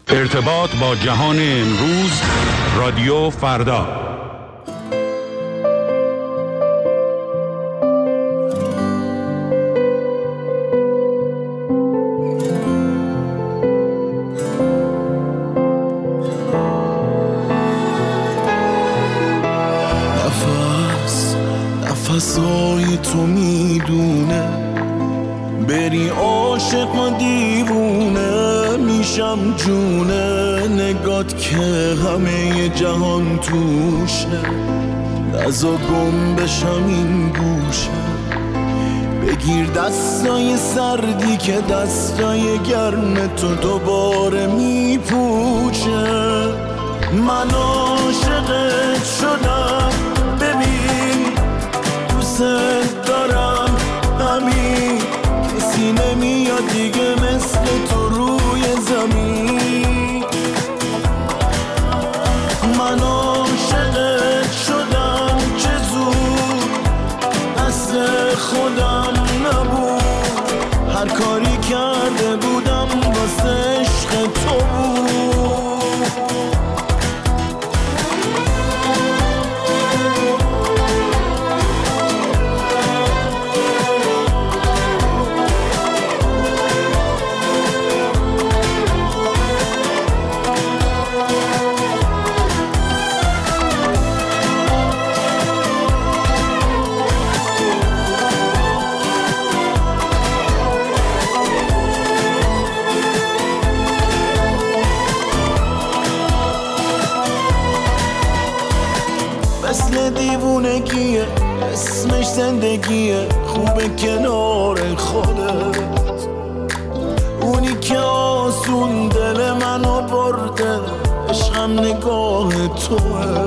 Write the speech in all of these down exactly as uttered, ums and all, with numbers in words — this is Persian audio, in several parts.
ارتباط با جهان امروز، رادیو فردا. نفس نفسای تو میدونه، بری عاشق و دیوونه میشم جونه، نگات که همه جهان توشه، نزا گم بشم این گوشه، بگیر دستای سردی که دستای گرم تو دوباره میپوشه. من عاشقت شدم، ببین دوست دارم، همین کسی نمیاد دیگه مثل تو روی زمین. من عاشقت شدم، چه زود دست خودم نبود، هر کاری کرده بودم واسه عشق تو بود. مثل دیوونگیه، اسمش زندگیه، خوبه کنار خودت، اونی که آسون دل منو برده، عشقم نگاه توه.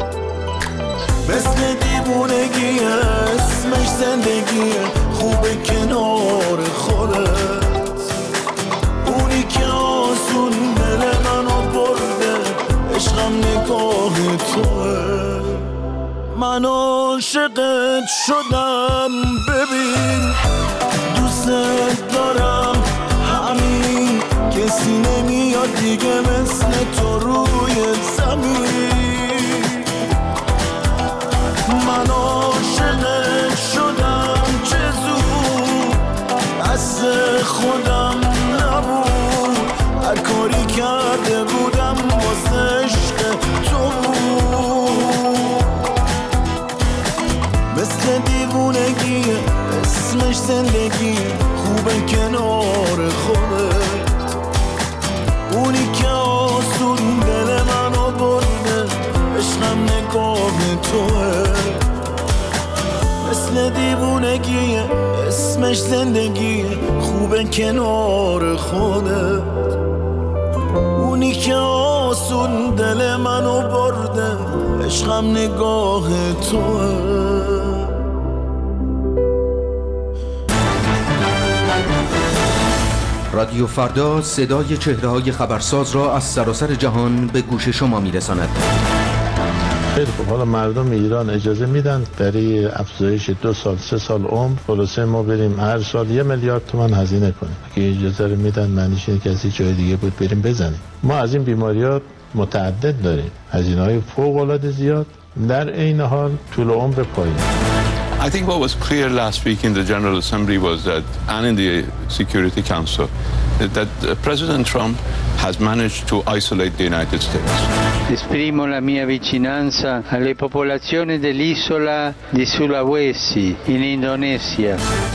مثل دیوونگیه، اسمش زندگیه، خوبه کنار خودت، اونی که آسون دل منو برده، عشقم نگاه توه. من عاشقت شدم، ببین دوست دارم، همین کسی نمیاد دیگه مثل تو روی زمین. من عاشقت شدم، چه زود دست خودم نبود، هر کاری کرده بودم واسه عشق تو بود. مثل دیوونگیه، اسمش زندگیه، خوبه کنار خودت، اونی که آسون دل منو برده، عشقم نگاه توه. مثل دیوونگیه، اسمش زندگیه، خوبه کنار خودت، اونی که آسون دل منو برده، عشقم نگاه توه. رادیو فردا صدای چهره‌های خبرساز را از سراسر جهان به گوش شما می‌رساند. خیلی خب، حالا مردم ایران اجازه میدن برای افزایش دو سال سه سال عمر خلاصه ما بریم هر سال یه میلیارد تومان هزینه کنیم. اگه اجازه رو میدن معنیش اینه که از جای دیگه بود بریم بزنیم. ما از این بیماریات متعدد داریم، هزینه‌های فوق‌العاده زیاد، در عین حال طول عمر پایین. I think what was clear last week in the General Assembly was that, and in the Security Council, that President Trump has managed to isolate the United States. Esprimo la mia vicinanza alle popolazioni dell'isola di Sulawesi in Indonesia.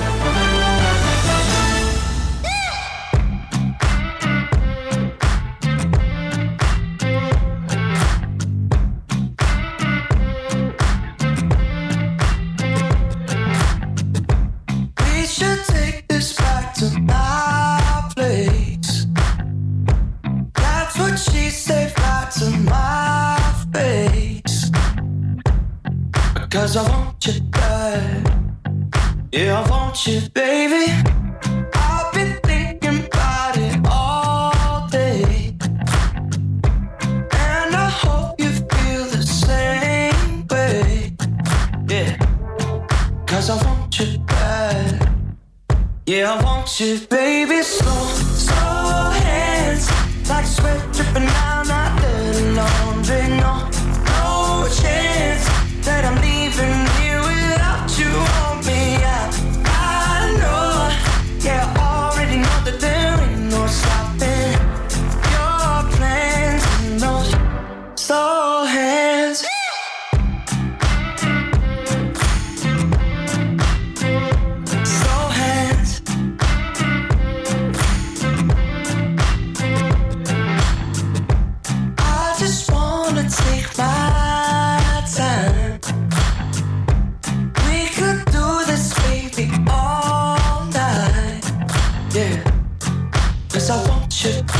Cause I want you bad, yeah I want you baby, I've been thinking about it all day, and I hope you feel the same way, yeah, cause I want you bad, yeah I want you baby, slow, slow hands, like sweat dripping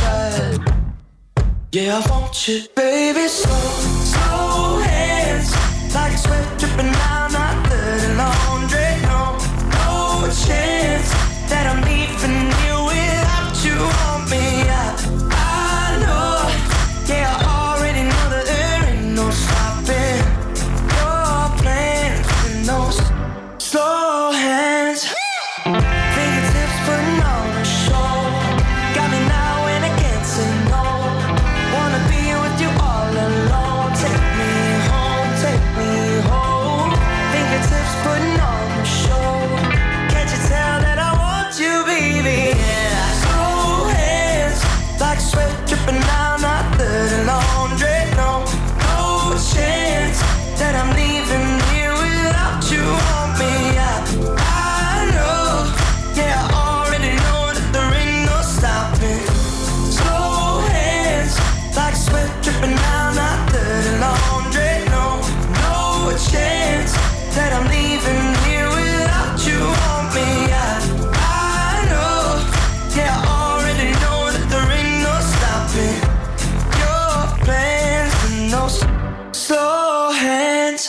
bad. Yeah, I want you, baby. Slow, slow hands, like sweat dripping down my dirty laundry. No, no chance that I'm leaving you without you on me. I, I know, yeah, I already know that there ain't no stopping your plans with those slow hands. Fingertips putting on a show, got me now and I can't say no. Wanna be with you all alone. Take me home, take me home. Fingertips putting on a show. Can't you tell that I want you, baby? Yeah. Slow hands, like sweat dripping down my dirty laundry. No, no chance that I'm leaving here without you on me. I, I know, yeah, I already know that there ain't no stopping. Slow hands, like sweat dripping down my dirty laundry. No, no chance that I'm leaving here without you on me. I, I know, yeah, I already know that there ain't no stopping your plans and those slow hands.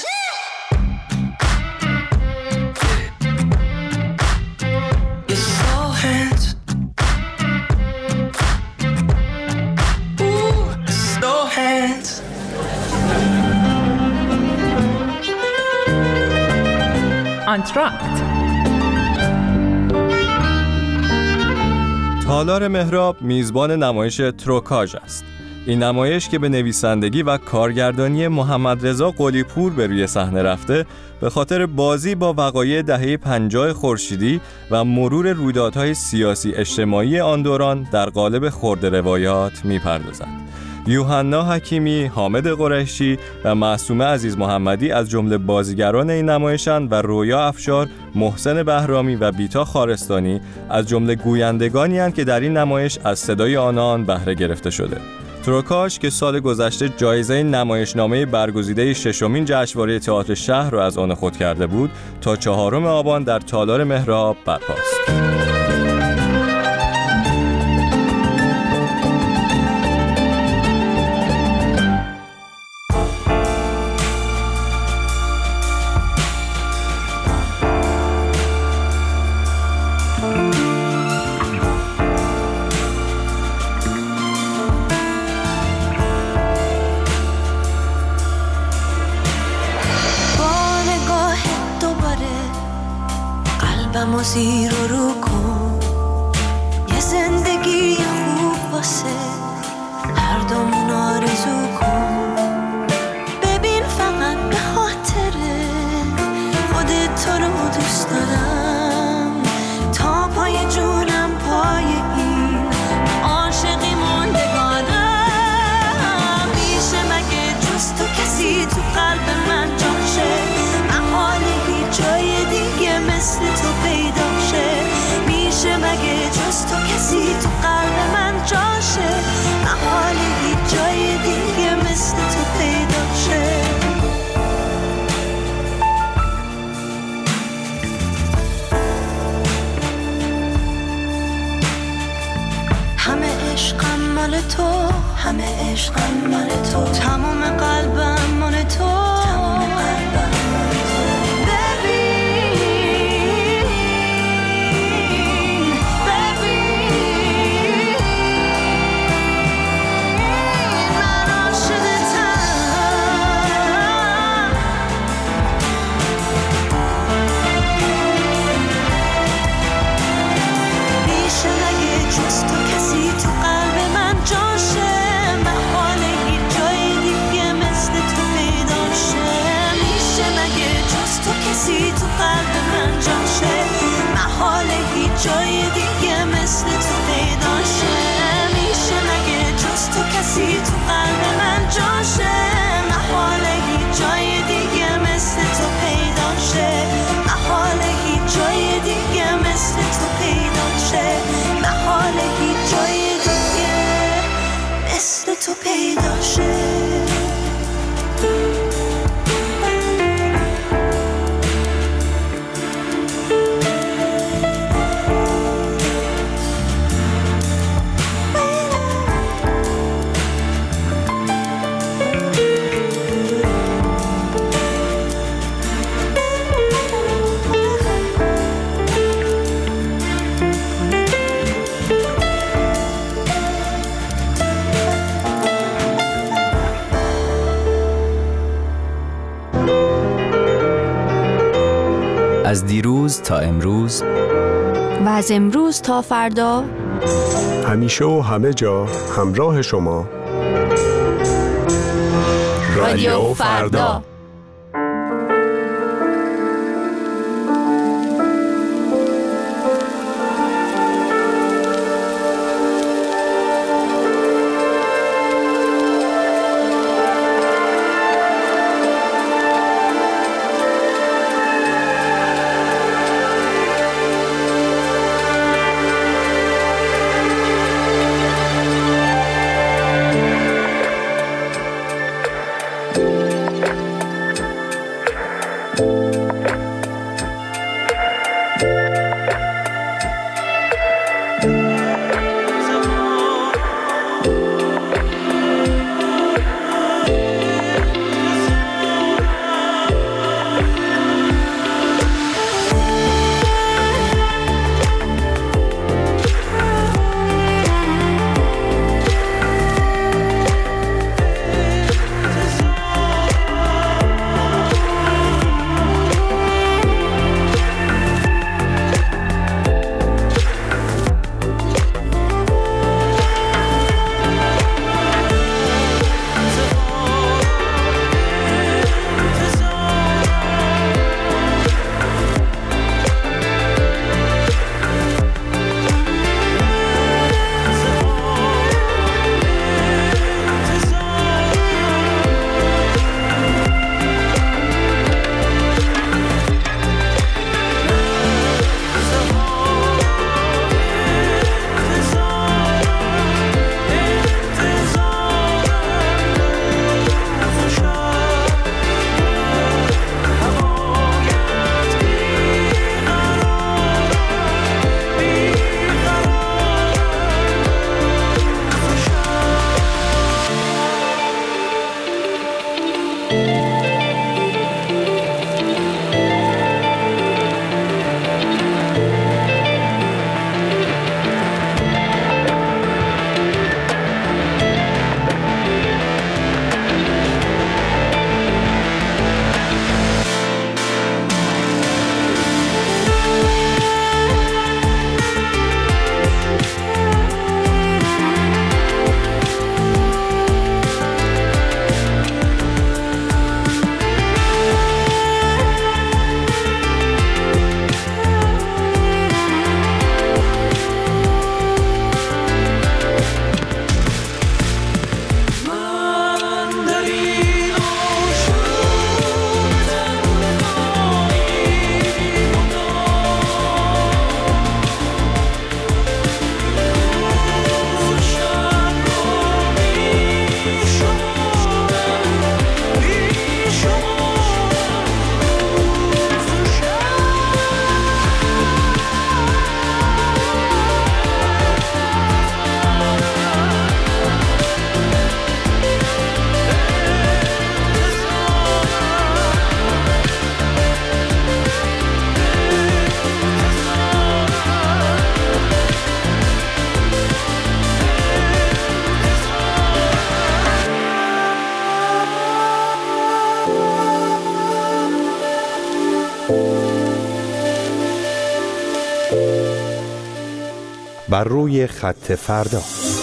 Your slow hands. Ooh, slow hands. آنتراکت. تالار مهراب میزبان نمایش تروکاژ است. این نمایش که به نویسندگی و کارگردانی محمد رضا قلی‌پور به روی صحنه رفته، به خاطر بازی با وقایع دهه پنجاه خورشیدی و مرور رویدادهای سیاسی اجتماعی آن دوران در قالب خرده روایات می‌پردازد. یوحنا حکیمی، حامد قریشی و معصومه عزیز محمدی از جمله بازیگران این نمایشند و رویا افشار، محسن بهرامی و بیتا خارستانی از جمله گویندگانی اند که در این نمایش از صدای آنان بهره گرفته شده. تروکاژ که سال گذشته جایزه نمایشنامه برگزیده ششمین جشنواره تئاتر شهر را از آن خود کرده بود، تا چهارم آبان در تالار مهراب برپاست. قلبمو زیر و رو کن، یه زندگی خوب واسه هر دومون آرزو کن. ببین فقط به خاطر خودت تو رو دوست دارم، تا پای جونم پای این عاشقی موندگارم. میشه مگه جز تو کسی تو قلب من جاشه؟ محاله هیچ جای دیگه مثل تو پیدا شه. میشه مگه جز تو کسی تو قلب من جاشه؟ محاله هیچ جای دیگه مثل تو پیدا شه. همه عشقم مال تو، همه عشقم مال تو، تمام قلبم مال تو، تمام قلبم مال تو. ببین ببین من عاشقتم. میشه مگه جز تو کسی تو قلب من جاشه؟ محاله هیچ جای دیگه مثل تو پیدا شه. میشه مگه جز تو کسی تو قلب من جاشه؟ محاله هیچ جای دیگه مثل تو پیدا شه. میشه مگه جز تو کسی تو قلب من جاشه؟ محاله هیچ جای دیگه مثل تو پیدا شه. محاله هیچ جای دیگه مثل تو پیدا شه. محاله هیچ جای دیگه مثل تو پیدا شه. از دیروز تا امروز و از امروز تا فردا، همیشه و همه جا همراه شما. رادیو فردا. بر روی خط فردا.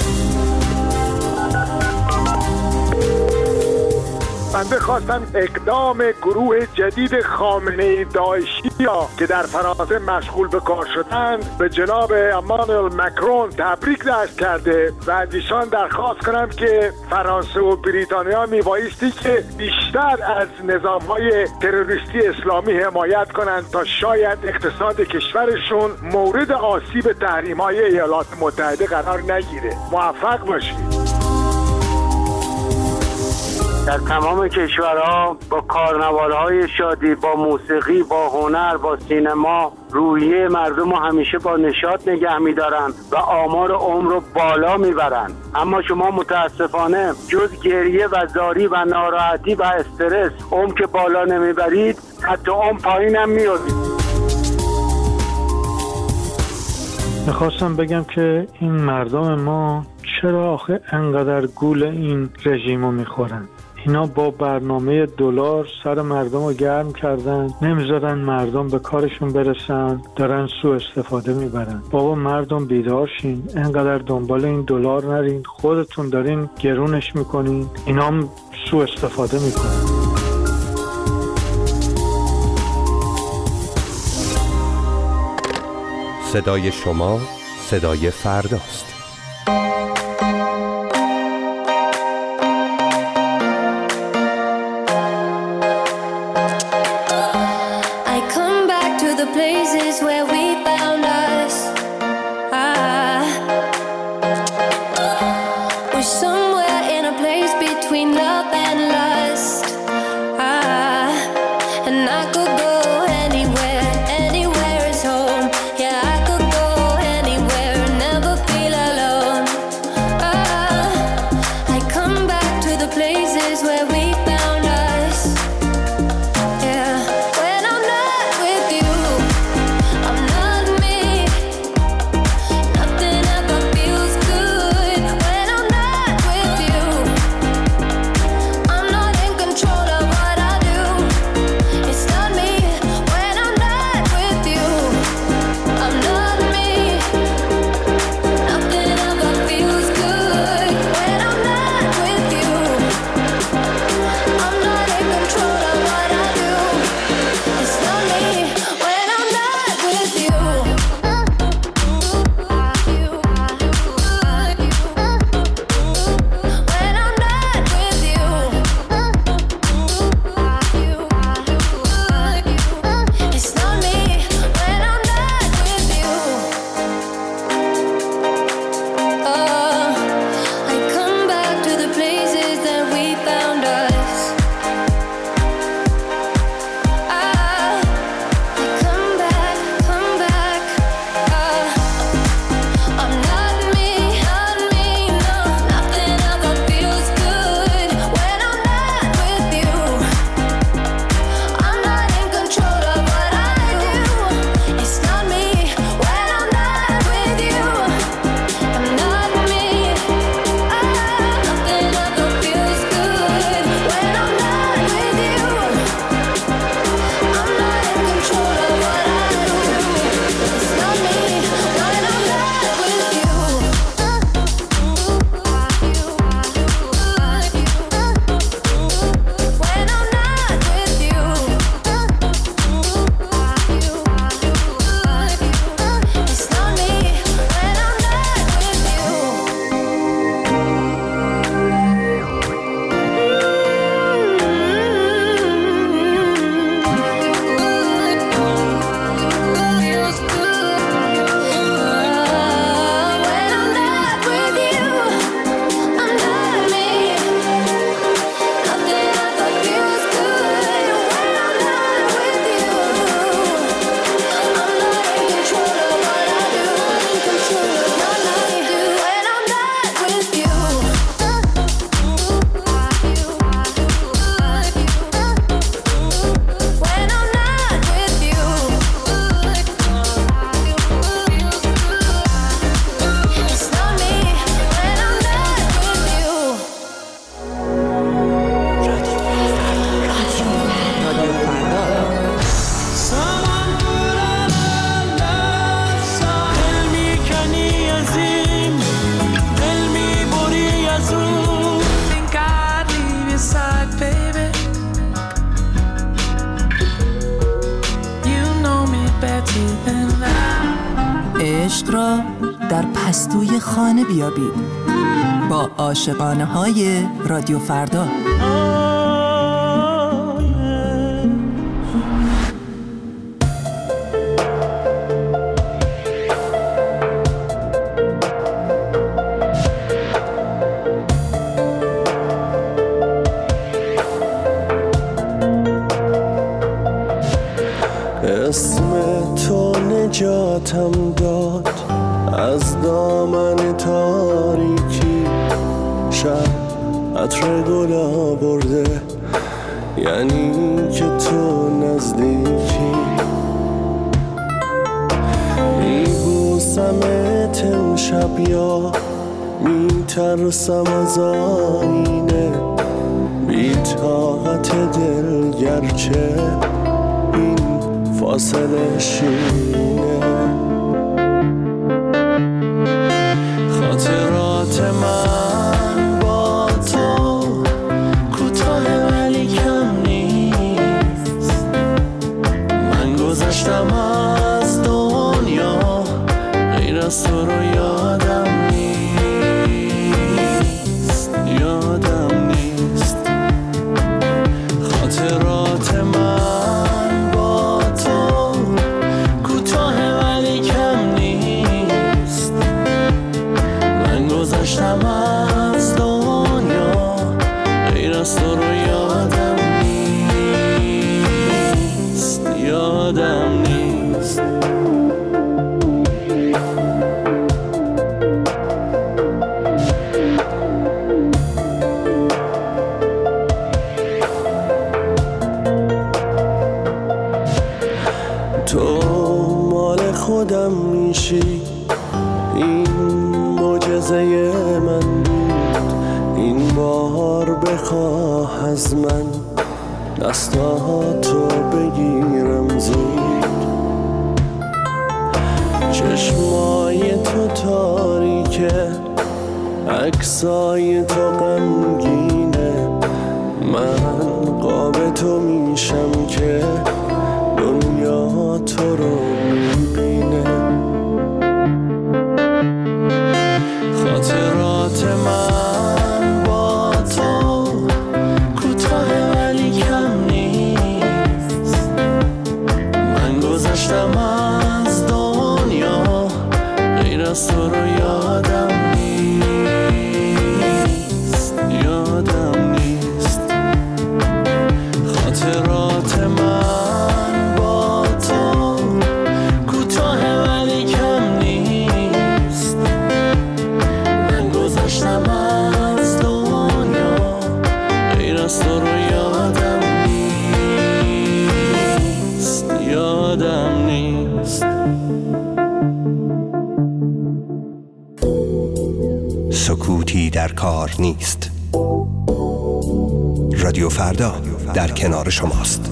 بنده خواستم اقدام گروه جدید خامنه‌ای داعشی‌ها که در فرانسه مشغول به کار شدند به جناب امانوئل مکرون تبریک عرض کرده و از ایشان درخواست کنم که فرانسه و بریتانیا میبایستی که بیشتر از نظام‌های تروریستی اسلامی حمایت کنند تا شاید اقتصاد کشورشون مورد آسیب تحریم‌های ایالات متحده قرار نگیره. موفق باشید. در تمام کشورها با کارنوال‌های شادی، با موسیقی، با هنر، با سینما روحیه مردم رو همیشه با نشاط نگه می‌دارن و آمار عمر رو بالا میبرن. اما شما متاسفانه جز گریه و زاری و ناراحتی و استرس عمر که بالا نمیبرید، حتی عمر پایین هم میارید. میخواستم بگم که این مردم ما چرا آخه انقدر گول این رژیم رو میخورن؟ اینا با برنامه دلار سر مردم رو گرم کردن، نمیذارن مردم به کارشون برسن، دارن سوء استفاده میبرن. بابا مردم بیدار شین، انقدر دنبال این دلار نرین، خودتون دارین گرونش میکنین، اینا هم سوء استفاده میکنن. صدای شما صدای فرداست. عشق را در پستوی خانه بیابید با عاشقانه های رادیو فردا. اسم تو نجاتم داد از دامن تاریکی، شب عطر گل آورده یعنی که تو نزدیکی. میبوسمت امشب یا میترسم از آینه، بی طاقت دل گرچه این فاصله شیرینه. خاطرات من با تو کوتاه ولی کم نیست. من گذشتم از دنیا غیر از تو رو یادم نیست، یادم نیست. خاطرات من با تو کوتاه ولی کم نیست. من گذشتم از دنیا غیر از تو رو یادم نیست، یادم نیست. تو مال خودم میشی، این معجزه من بود. این بار بخواه از من دستاتو بگیرم زود. چشمای تو تاریکه، عکسای تو غمگینه. من قاب تو میشم که دنیا تو رو میبینه. خاطرات من با تو کوتاه ولی کم نیست. من گذشتم از دنیا غیر از تو رو یادم نیست، یادم نیست. خاطرات من با تو کوتاه ولی کم نیست. من گذشتم از دنیا غیر از تو رو یادم نیست، یادم نیست. سکوتی در کار نیست. رادیو فردا در کنار شماست.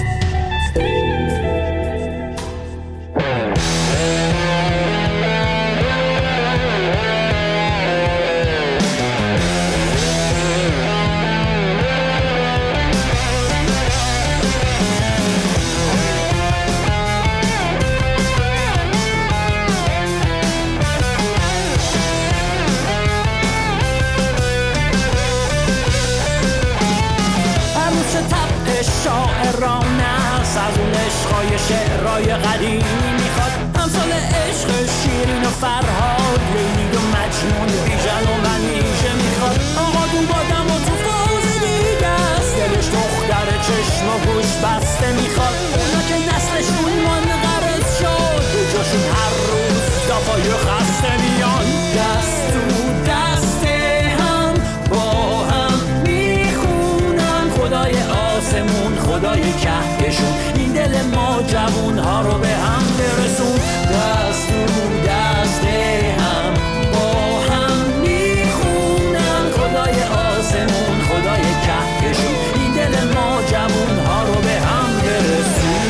شعرهای قدیمی میخواد، امثال عشق شیرین و فرهاد، لیلی و مجنون، بیژن و منیژه میخواد. آقا دون بادم و تو فوز دیگه است، دلش دختر چشم و گوش بسته میخواد. اونا که نسلشون منقرض شد، جاشون هر روز دفعه خسته میان. دست تو دست هم با هم میخونن خدای آسمون، خدای کهکشون، این دل ما جوون ها رو به هم برسون. دست تو دست هم با هم میخونن خدای آسمون، خدای کهکشون، این دل ما جوون ها رو به هم برسون.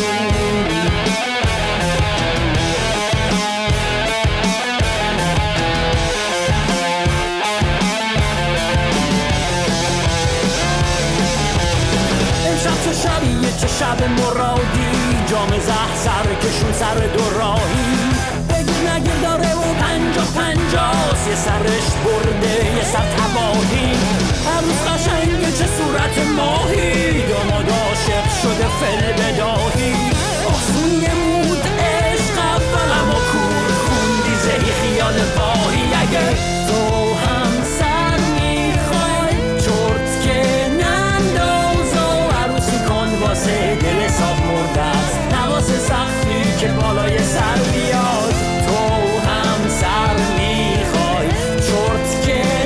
چه شبیه چه شب مرادی، جام زهر سر کشون سر دو راهی. بگیر نگیر داره و پنجا پنجاست، یه سرش برده یه سر تباهی. هر روز قشنگه چه صورت ماهی، داماد عاشق شده فل بداهی. آسون یه مود عشق اولم و کور خوندی زهی خیال واهی. اگه تو هم سر میخوای چرت که ننداز و عروسی کن واسه دل صاف مرده است، نواسه سختی که بالای سر بیاد. تو هم سر میخوای چرت که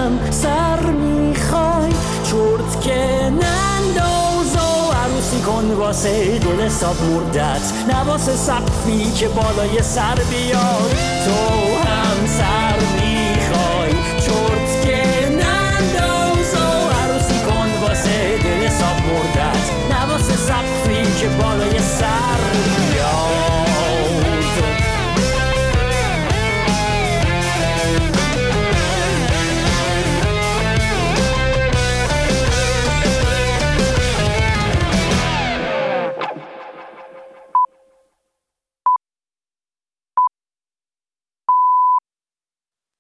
هم سر میخوای چرت که ننداز و عروسی کن واسه دل حساب مردت نه واسه سقفی که بالای سر بیاد تو هم سر